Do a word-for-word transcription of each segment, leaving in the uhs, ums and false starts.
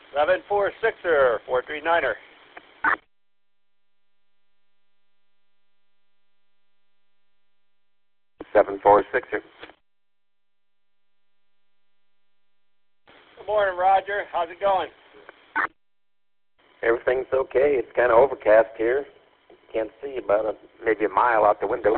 seven four sixer, four three niner. seven four sixer. Good morning, Roger. How's it going? Everything's okay. It's kind of overcast here. Can't see about a, maybe a mile out the window.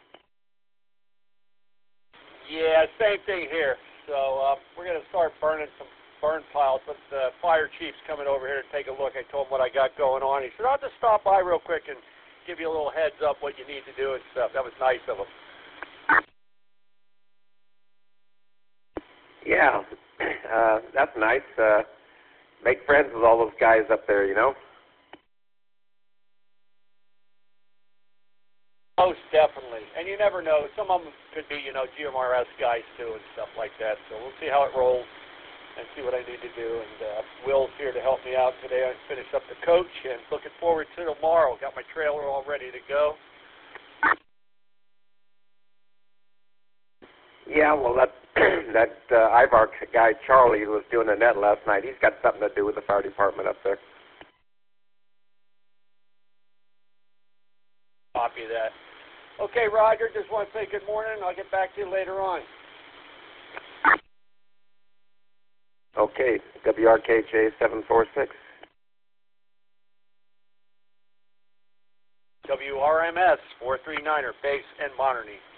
Yeah, same thing here. So uh, we're going to start burning some burn piles, but the fire chief's coming over here to take a look. I told him what I got going on. He said, I'll just stop by real quick and give you a little heads up what you need to do and stuff. That was nice of him. Yeah, uh, that's nice. Uh, make friends with all those guys up there, you know? Most definitely. And you never know. Some of them could be, you know, G M R S guys too and stuff like that. So we'll see how it rolls and see what I need to do. And uh, Will's here to help me out today. I finish up the coach and looking forward to tomorrow. Got my trailer all ready to go. Yeah, well, that that uh, Ivar guy, Charlie, who was doing the net last night, he's got something to do with the fire department up there. Copy that. Okay, Roger, just want to say good morning. I'll get back to you later on. Okay, W R K J seven four six. W R M S four three niner, base and Monterey.